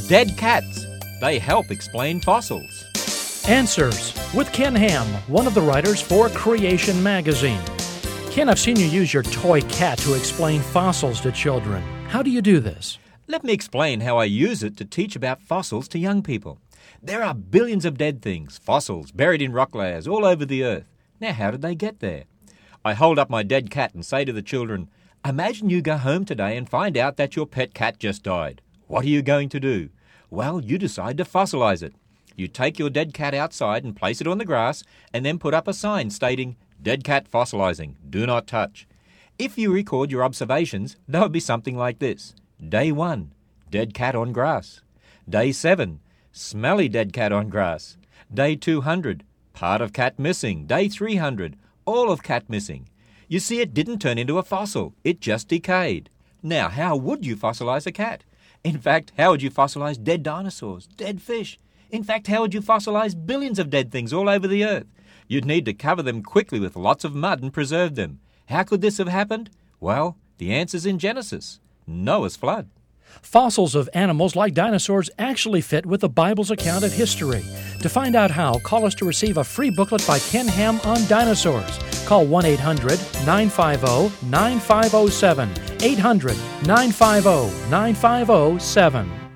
Dead cats. They help explain fossils. Answers with Ken Ham, one of the writers for Creation Magazine. Ken, I've seen you use your toy cat to explain fossils to children. How do you do this? Let me explain how I use it to teach about fossils to young people. There are billions of dead things, fossils, buried in rock layers all over the earth. Now, how did they get there? I hold up my dead cat and say to the children, imagine you go home today and find out that your pet cat just died. What are you going to do? Well, you decide to fossilize it. You take your dead cat outside and place it on the grass and then put up a sign stating, dead cat fossilizing, do not touch. If you record your observations, that would be something like this. Day 1, dead cat on grass. Day 7, smelly dead cat on grass. Day 200, part of cat missing. Day 300, all of cat missing. You see, it didn't turn into a fossil. It just decayed. Now, how would you fossilize a cat? In fact, how would you fossilize dead dinosaurs, dead fish? In fact, how would you fossilize billions of dead things all over the earth? You'd need to cover them quickly with lots of mud and preserve them. How could this have happened? Well, the answer's in Genesis. Noah's flood. Fossils of animals like dinosaurs actually fit with the Bible's account of history. To find out how, call us to receive a free booklet by Ken Ham on dinosaurs. Call 1-800-950-9507. 800-950-9507.